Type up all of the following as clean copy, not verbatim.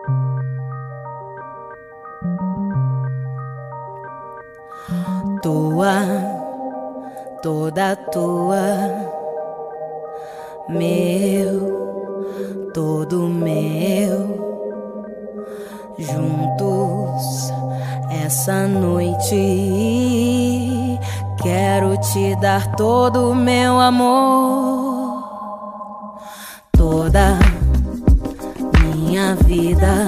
Tua, toda tua, meu, todo meu, juntos essa noite quero te dar todo o meu amor, toda minha vida.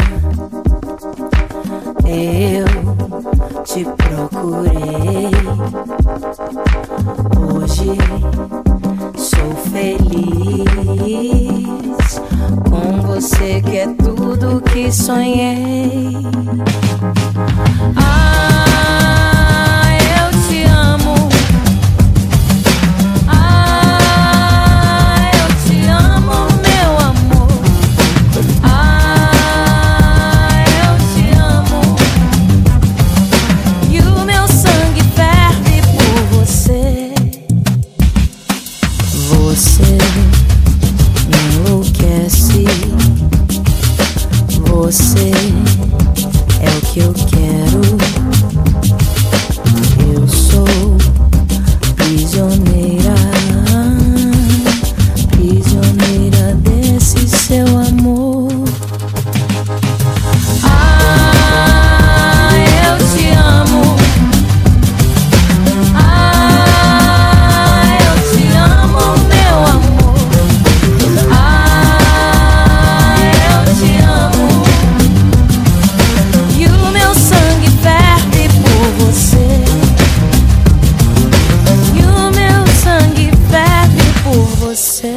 Eu te procurei, hoje sou feliz com você, que é tudo que sonhei. Ah, eu te amo. Ah, eu te amo, meu amor. Ah, eu te amo. E o meu sangue ferve por você. Você me enlouquece. Você é o que eu quero. Eu sou prisioneira, prisioneira desse seu amor. Ah, eu te amo. Ah, eu te amo, meu amor. Ah, eu te amo. E o meu sangue ferve por você. E o meu sangue ferve por você.